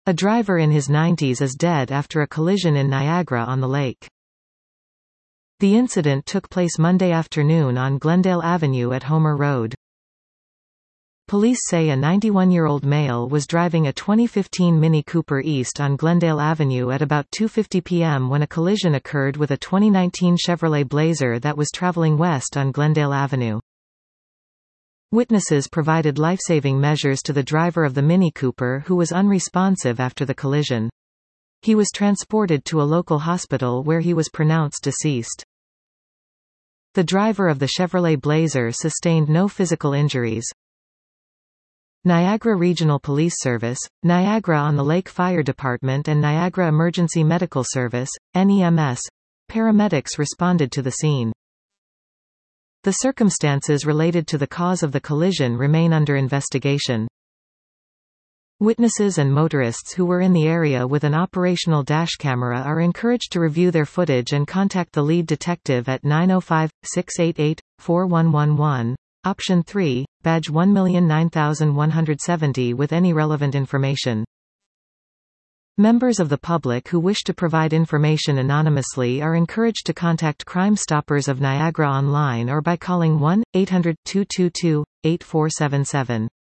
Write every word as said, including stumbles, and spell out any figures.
A driver in his nineties is dead after a collision in Niagara-on-the-Lake. The incident took place Monday afternoon on Glendale Avenue at Homer Road. Police say a ninety-one-year-old male was driving a twenty fifteen Mini Cooper East on Glendale Avenue at about two fifty p m when a collision occurred with a twenty nineteen Chevrolet Blazer that was traveling west on Glendale Avenue. Witnesses provided life-saving measures to the driver of the Mini Cooper, who was unresponsive after the collision. He was transported to a local hospital where he was pronounced deceased. The driver of the Chevrolet Blazer sustained no physical injuries. Niagara Regional Police Service, Niagara-on-the-Lake Fire Department and Niagara Emergency Medical Service, N E M S, paramedics responded to the scene. The circumstances related to the cause of the collision remain under investigation. Witnesses and motorists who were in the area with an operational dash camera are encouraged to review their footage and contact the lead detective at nine oh five, six eight eight, four one one one, option three, badge one nine one seven zero with any relevant information. Members of the public who wish to provide information anonymously are encouraged to contact Crime Stoppers of Niagara online or by calling one eight hundred, two two two, eight four seven seven.